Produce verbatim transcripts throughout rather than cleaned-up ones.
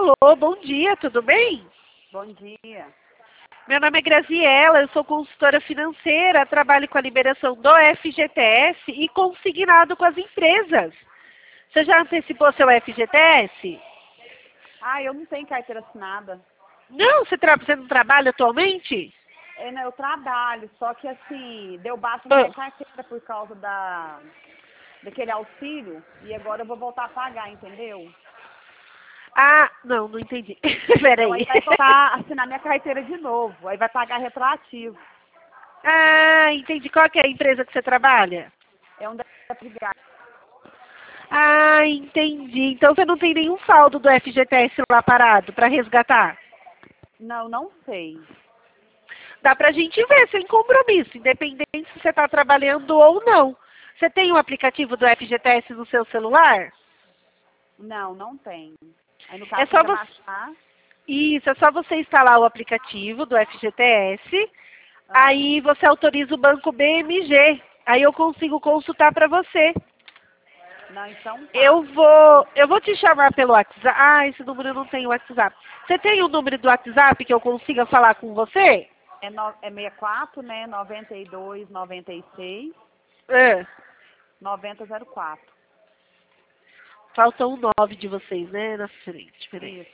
Alô, bom dia, tudo bem? Bom dia. Meu nome é Graziela, eu sou consultora financeira, trabalho com a liberação do F G T S e consignado com as empresas. Você já antecipou seu F G T S? Ah, eu não tenho carteira assinada. Não, você, tra você não trabalha atualmente? É, né, eu trabalho, só que assim, deu baixa na Ah. minha carteira por causa da, daquele auxílio e agora eu vou voltar a pagar, entendeu? Ah, não, não entendi. Então Peraí. aí vai voltar a assinar minha carteira de novo, aí vai pagar retroativo. Ah, entendi. Qual que é a empresa que você trabalha? É um débito de gás. Ah, entendi. Então você não tem nenhum saldo do F G T S lá parado para resgatar? Não, não sei. Dá pra gente ver sem compromisso, independente se você está trabalhando ou não. Você tem o aplicativo do F G T S no seu celular? Não, não tem. Aí no É caso só precisa você... baixar. Isso, é só você instalar o aplicativo do F G T S, Ah, aí você autoriza o banco B M G, aí eu consigo consultar para você. não, então tá. Eu vou, eu vou te chamar pelo WhatsApp. Ah, esse número eu não tem WhatsApp. Você tem o número do WhatsApp que eu consiga falar com você? É, no, é sessenta e quatro, né? noventa e dois, noventa e seis, É. noventa zero quatro. Faltam nove de vocês, né? Na frente, peraí. Isso.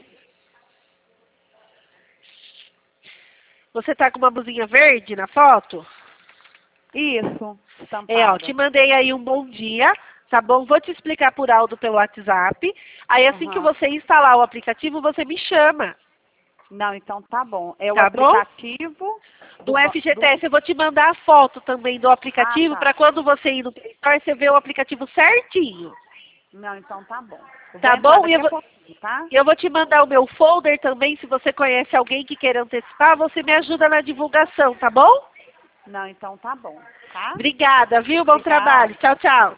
Você tá com uma blusinha verde na foto? Isso, É, ó, estampada. te mandei aí um bom dia, tá bom? Vou te explicar por áudio pelo WhatsApp. Aí assim que Aham. você instalar o aplicativo, você me chama, Não, então tá bom. É o tá bom? aplicativo do, Do ba- F G T S do... eu vou te mandar a foto também do Ah, aplicativo para tá. quando você ir no Play Store, você ver o aplicativo certinho, Não, então tá bom. Eu vou tá entrar bom? E eu daqui a vou, pouquinho, tá? eu vou te mandar o meu folder também, se você conhece alguém que queira antecipar, você me ajuda na divulgação, tá bom? Não, então tá bom, tá? Obrigada, viu? Bom trabalho. Obrigada. Tchau, tchau.